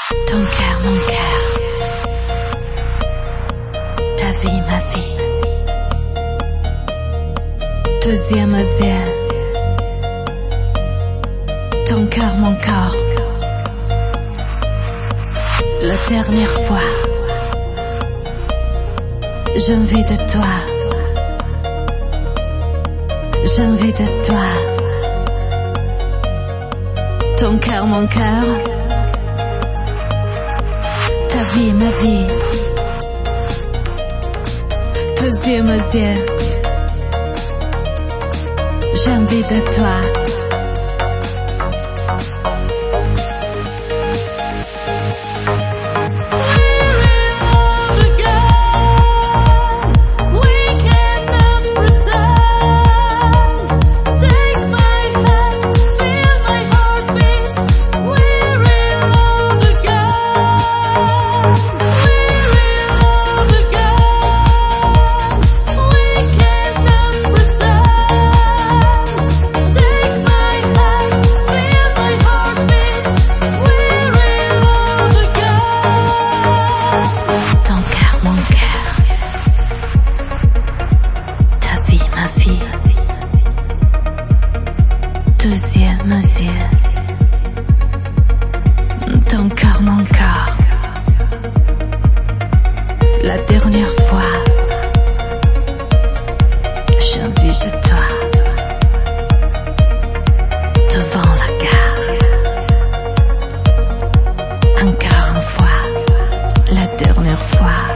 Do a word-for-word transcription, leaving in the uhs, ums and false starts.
Ton cœur, mon cœur, ta vie, ma vie, deuxième yeux, ton cœur, mon corps, la dernière fois, j'envie de toi, j'envie de toi, ton cœur, mon cœur, ta vie, ma vie, deuxième yeux, j'ai envie de toi. Deuxième yeux, ton cœur, mon corps, la dernière fois, j'ai envie de toi, devant la gare, encore une fois, la dernière fois.